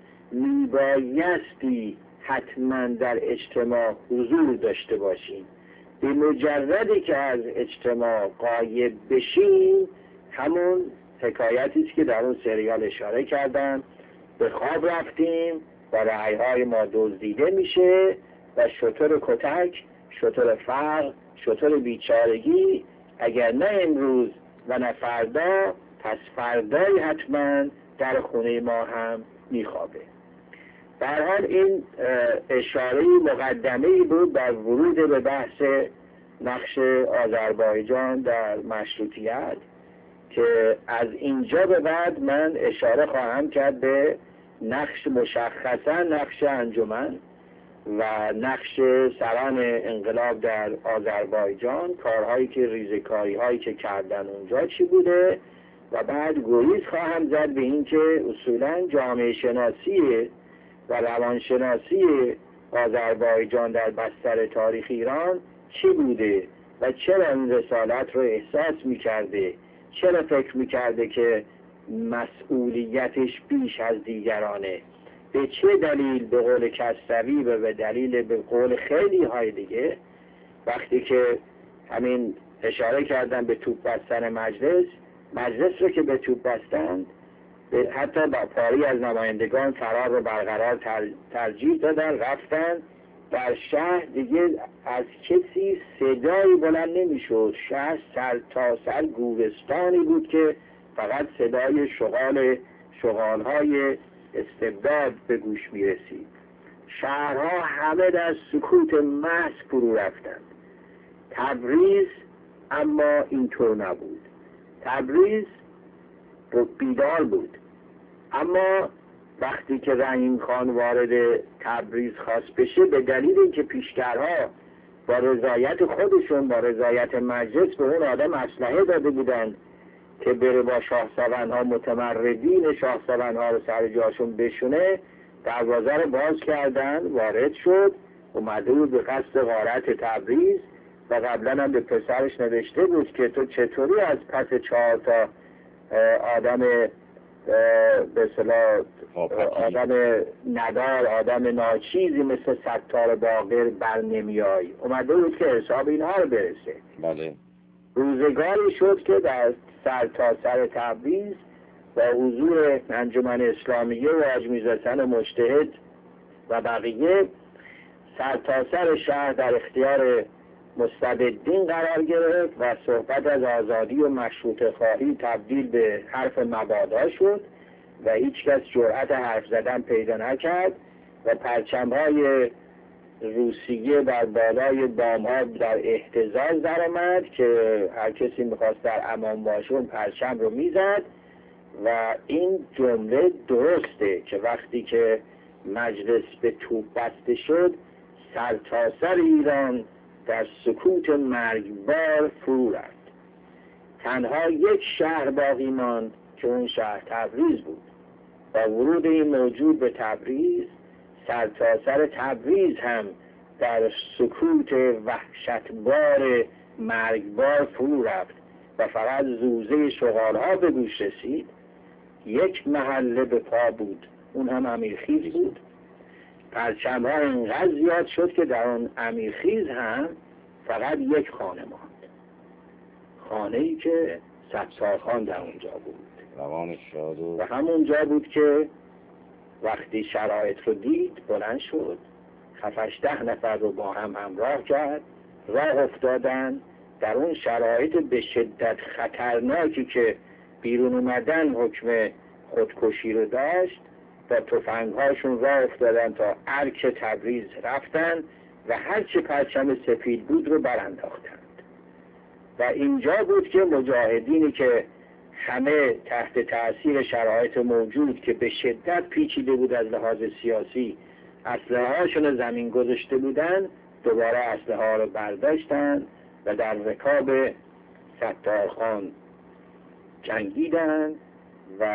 میبایستی حتما در اجتماع حضور داشته باشیم. به مجردی که از اجتماع غایب بشیم، همون حکایتی است که در اون سریال اشاره کردم، به خواب رفتیم و رأیهای ما دزدیده میشه و شتر کتک، شتر فقر، شتر بیچارگی، اگر نه امروز و نه فردا، پس فردای حتما در خونه ما هم میخوابه. به هر حال این اشاره مقدمه‌ای بود در ورود به بحث نقش آذربایجان در مشروطیت که از اینجا به بعد من اشاره خواهم کرد به نقش، مشخصا نقش انجمن و نقش سران انقلاب در آذربایجان، کارهایی که ریزکاری هایی که کردن اونجا چی بوده و بعد گریز خواهم زد به این که اصولا جامعه شناسی و روانشناسی آذربایجان در بستر تاریخ ایران چی بوده و چرا این رسالت رو احساس میکرده، چرا فکر میکرده که مسئولیتش بیش از دیگرانه، به چه دلیل به قول کسروی و به دلیل به قول خیلی های دیگه وقتی که همین اشاره کردن به توپ بستن مجلس رو که به توپ بستند حتی با پاری از نمایندگان فرار رو برقرار ترجیح دادن، رفتن. در شهر دیگه از کسی صدایی بلند نمیشد. شهر سر تا سر گورستانی بود که فقط صدای شغالهای استبداد به گوش می رسید. شهرها همه در سکوت محض فرو رفتند. تبریز اما اینطور نبود. تبریز بیدار بود، اما وقتی که رحیم خان وارد تبریز خواست بشه، به دلیل اینکه پیشترها با رضایت خودشون، با رضایت مجلس به اون آدم اسلحه داده بودند که بره با شاهسوارها متمردین شاهسوارها رو سر جاشون بشونه، دروازه رو باز کردن، وارد شد، اومده بود به قصد غارت تبریز و قبلا هم به پسرش نوشته بود که تو چطوری از پس 4 تا آدم به اصطلاح آدم ندار، آدم ناچیزی مثل ستار باقر بر نمیای. اومده بود که حساب اینها رو برسه. بله. روزگاری شد که در سر تا سر تبریز با حضور انجمن اسلامیه و حاج میرحسن مجتهد و بقیه، سر تا سر شهر در اختیار مستبدین قرار گرفت و صحبت از آزادی و مشروطه خواهی تبدیل به حرف مبادا شد و هیچ کس جرأت حرف زدن پیدا نکرد و پرچم‌های روسیه بر بالای بام‌ها در اهتزاز درآمد که هر کسی می‌خواست در امان باشه اون پرچم رو میزد. و این جمله درسته که وقتی که مجلس به توپ بسته شد، سر تا سر ایران در سکوت مرگبار فرو رفت. تنها یک شهر باقی ماند که اون شهر تبریز بود. با ورود این موجود به تبریز، سر تا سر تبریز هم در سکوت وحشتبار مرگبار فرو رفت و فقط زوزه شغالها به گوش رسید. یک محله به پا بود، اون هم امیرخیز بود. پرچم‌ها اینقدر زیاد شد که در اون امیرخیز هم فقط یک خانه ماند، خانه‌ای که ستارخان در اونجا بود. روان شاد و همونجا بود که وقتی شرایط رو دید بلند شد، 7-8 نفر رو با هم همراه کرد، راه افتادن. در اون شرایط به شدت خطرناکی که بیرون اومدن حکم خودکشی رو داشت، با تفنگ‌هاشون راه افتادن تا ارک تبریز رفتن و هرچه پرچم سفید بود رو برانداختند. و اینجا بود که مجاهدینی که همه تحت تأثیر شرایط موجود که به شدت پیچیده بود از لحاظ سیاسی، اسلحه‌هاشون زمین گذاشته بودن، دوباره اسلحه رو برداشتن و در رکاب ستارخان جنگیدن و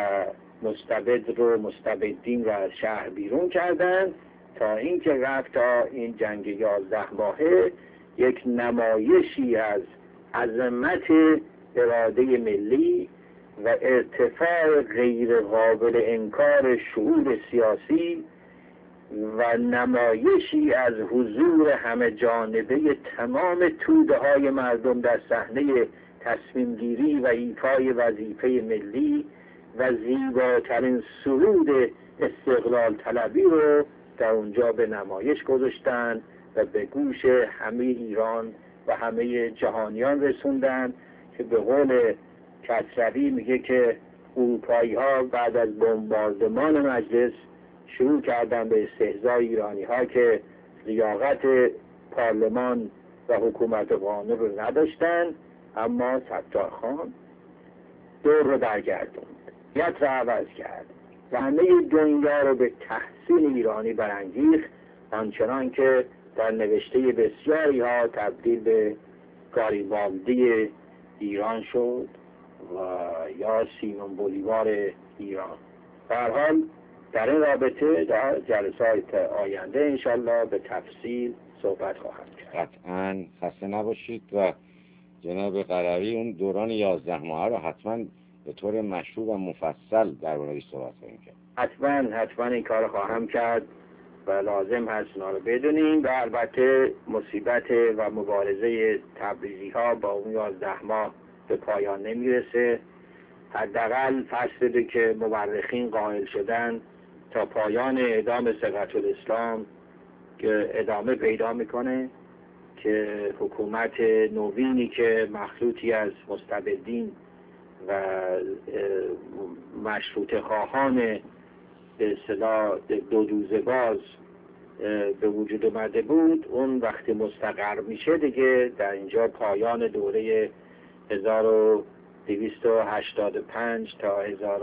مستبدین رو از شهر بیرون کردن تا اینکه رفت تا این جنگ 11 ماهه یک نمایشی از عظمت اراده ملی و ارتفاع غیر قابل انکار شعور سیاسی و نمایشی از حضور همه جانبه تمام توده های مردم در صحنه تصمیم گیری و ایفای وظیفه ملی و زیباترین سرود استقلال طلبی رو در اونجا به نمایش گذاشتن و به گوش همه ایران و همه جهانیان رسوندن که به قول کسروی میگه که اروپایی ها بعد از بمباردمان مجلس شروع کردن به استهزای ایرانی ها که لیاقت پارلمان و حکومت قانون رو نداشتن، اما ستارخان دور رو برگردوند، نیت رو عوض کرد و همه دنیا رو به تحسین ایرانی برانگیخت، آنچنان که در نوشته بسیاری ها تبدیل به گاریبالدی ایران شد و یا سیمون بولیوار ایران. به هر حال در این رابطه در جلسات آینده انشالله به تفصیل صحبت خواهم کرد. قطعاً خسته نباشید و جناب قروی اون دوران 11 ماهه رو حتما به طور مشروع و مفصل درباره‌اش صحبت خواهیم کرد. حتما این کار خواهم کرد و لازم هست اونا رو بدونیم. و البته مصیبت و مبارزه تبریزی ها با اون 11 ماه به پایان نمیرسه حداقل فصلی که مورخین قائل شدن تا پایان اعدام ثقة الاسلام که ادامه پیدا میکنه، که حکومت نوینی که مخلوطی از مستبدین و مشروطه خواهان به اصطلاح دو دوزه باز به وجود اومده بود، اون وقتی مستقر میشه دیگه در اینجا پایان دوره 1285 تا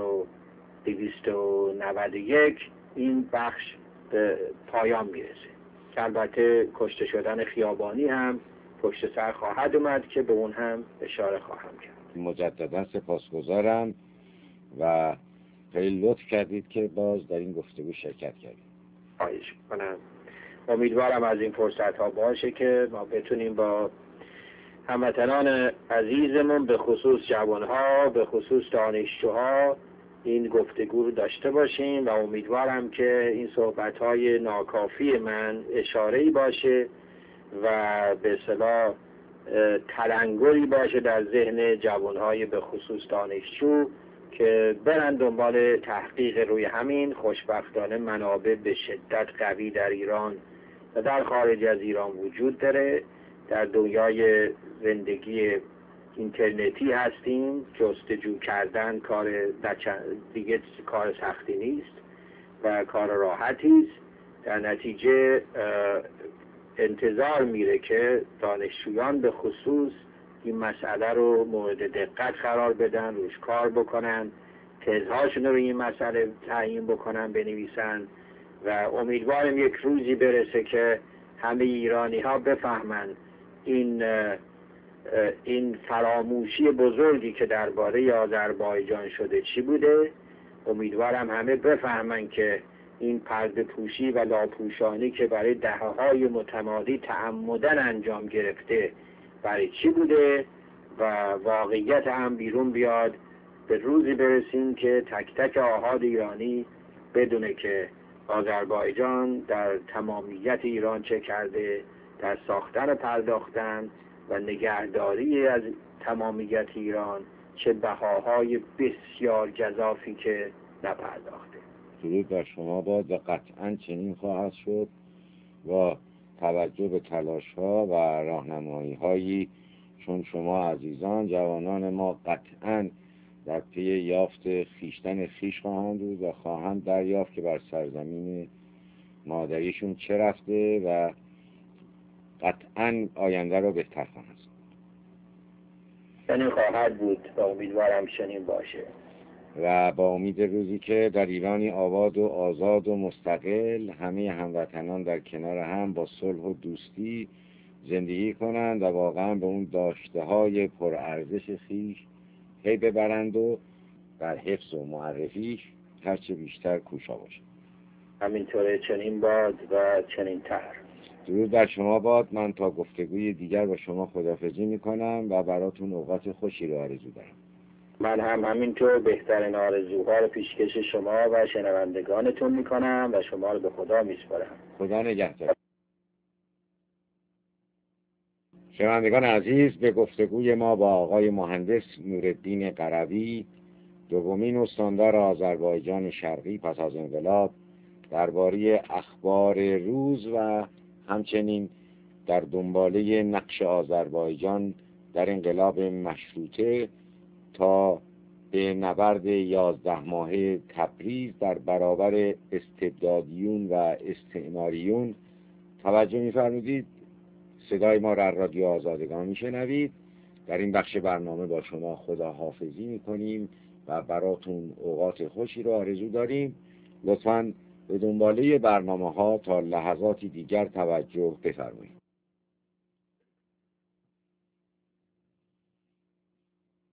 1291 این بخش به پایان میرسه، که البته کشته شدن خیابانی هم پشت سر خواهد اومد که به اون هم اشاره خواهم کرد. مجددا سپاسگزارم و خیلی لطف کردید که باز در این گفتگو شرکت کردید. خواهش کنم. امیدوارم از این فرصت ها باشه که ما بتونیم با هموطنان عزیزمون به خصوص جوانها، به خصوص دانشجوها این گفتگو رو داشته باشیم و امیدوارم که این صحبت های ناکافی من اشاره‌ای باشه و به اصطلاح تلنگری باشه در ذهن جوانهای به خصوص دانشجو که برن دنبال تحقیق روی همین. خوشبختانه منابع به شدت قوی در ایران و در خارج از ایران وجود داره. در دنیای زندگی اینترنتی هستیم، جستجو کردن دیگه کار سختی نیست و کار راحتی است. در نتیجه انتظار میره که دانشجویان به خصوص این مسئله رو مورد دقت قرار بدن، روش کار بکنن، تزهاشون رو این مسئله تعیین بکنن، بنویسن و امیدوارم یک روزی برسه که همه ایرانی ها بفهمن این فراموشی بزرگی که درباره آذربایجان شده چی بوده. امیدوارم همه بفهمن که این پرده پوشی و لاپوشانی که برای دهه‌های متمادی تعمدن انجام گرفته برای چی بوده و واقعیت هم بیرون بیاد. به روزی برسیم که تک تک آحاد ایرانی بدونه که آذربایجان در تمامیت ایران چه کرده، در ساختن پرداختن و نگهداری از تمامیت ایران چه بهاهای بسیار گزافی که نپرداخته. درود بر شما باد و قطعا چنین خواهد شد و توجه به تلاش‌ها و راهنمایی‌هایی چون شما عزیزان جوانان ما قطعا در پی یافت خیشتن خیش خواهند بود و خواهند دریافت که بر سرزمین مادریشون چه رفته و قطعا آینده رو بهتر خواهند ساخت. چنین خواهد بود و امیدوارم چنین باشه و با امید روزی که در ایرانی آباد و آزاد و مستقل همه هموطنان در کنار هم با صلح و دوستی زندگی کنند و واقعا به اون داشته های پرارزش خویش پی ببرند و در حفظ و معرفیش هرچه بیشتر کوشا باشند. همینطوره، چنین باد و چنین تر. درود بر شما باد. من تا گفتگوی دیگر با شما خداحافظی میکنم و براتون اوقات خوشی رو آرزو دارم. من هم همینطور بهترین آرزوها رو پیشکش شما و شنوندگانتون میکنم و شما رو به خدا میسپارم. خدا نگهدار. شنوندگان عزیز، به گفتگوی ما با آقای مهندس نورالدین قروی، دومین استاندار آذربایجان شرقی پس از انقلاب، درباره اخبار روز و همچنین در دنباله نقش آذربایجان در انقلاب مشروطه تا به نبرد 11 ماهه تبریز در برابر استبدادیون و استعماریون توجه می‌فرمودید. صدای ما را رادیو آزادگان میشنوید. در این بخش برنامه با شما خداحافظی میکنیم و براتون اوقات خوشی رو آرزو داریم. لطفاً به دنباله برنامه ها تا لحظاتی دیگر توجه بفرمایید.